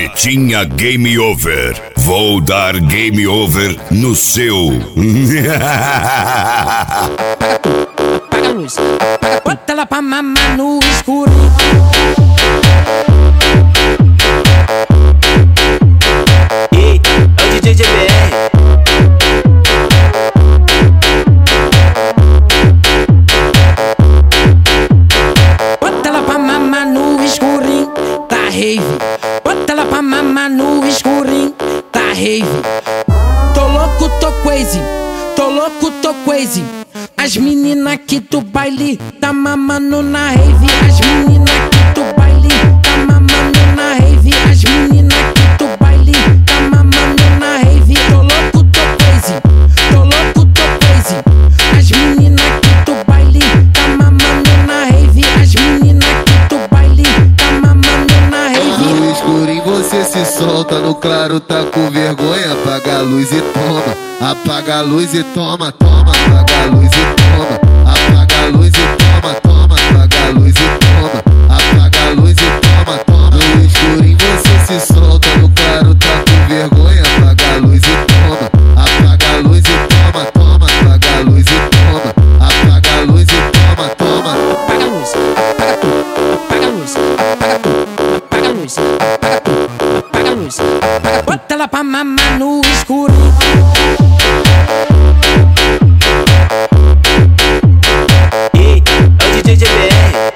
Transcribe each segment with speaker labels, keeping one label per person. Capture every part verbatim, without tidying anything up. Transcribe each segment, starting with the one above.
Speaker 1: Capetinha Game Over. Vou dar game over no seu.
Speaker 2: Apaga a luz, bota ela pra mamar no escuro.
Speaker 3: Ei, é o D J G B R.
Speaker 2: Bota ela pra mamar no escurinho, tá rave. Bota ela pra mamar no escurinho, tá rave. Tô louco, tô crazy, tô louco, tô crazy. As meninas aqui do baile tá mamando na rave. As meninas aqui do baile tá mamando na rave. As meninas aqui do baile tá mamando na rave. Tô louco, tô crazy, tô louco, tô crazy. As meninas aqui do baile tá mamando na rave. As meninas aqui do baile tá mamando na rave.
Speaker 4: No escurinho você se solta, no claro tá com vergonha. Apaga a luz e toma. Apaga a luz e toma, toma, apaga a luz e toma, apaga a luz e toma, toma, apaga a luz e toma, apaga a luz e toma, toma. No escurinho você se solta, no claro tá com vergonha. Apaga a luz e toma, apaga a luz e toma, toma, apaga a luz e toma, apaga a luz e toma, toma.
Speaker 2: Apaga a luz, apaga tudo, apaga a luz, apaga tudo, apaga a luz, apaga tudo, apaga a luz, apaga. Bota ela pra mamar no escuro.
Speaker 3: Ei, é o D J G B R.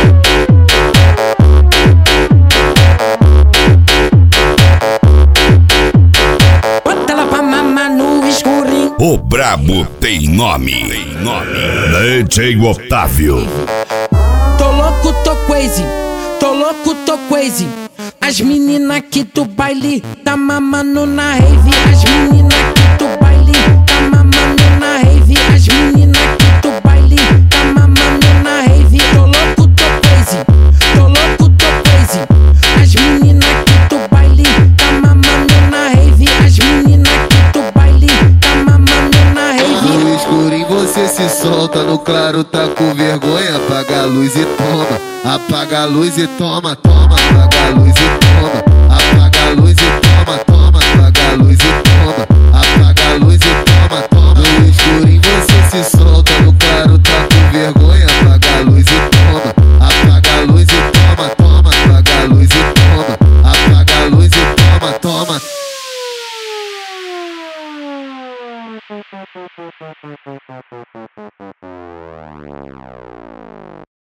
Speaker 2: Bota ela pra mamar no escurinho.
Speaker 1: O brabo tem nome. Tem nome. D J Otávio.
Speaker 2: Tô louco, tô crazy, tô louco, tô crazy. As meninas aqui do baile tá mamando na rave. As meninas aqui do baile tá mamando na rave. As meninas aqui do baile tá mamando na rave. Tô louco, tô crazy, tô louco, tô crazy. As meninas aqui do baile tá mamando na rave. As meninas aqui do baile tá mamando na rave.
Speaker 4: No escurinho você se solta, no claro tá com vergonha. Apaga a luz e toma. Apaga a luz e toma, toma, apaga a luz e toma, apaga a luz e toma, toma, apaga a luz e toma, apaga a luz e toma, toma. No escurinho você se solta, no claro tá com vergonha. Apaga a luz e toma, apaga a luz e toma, toma, apaga a luz e toma, apaga a luz e toma, toma.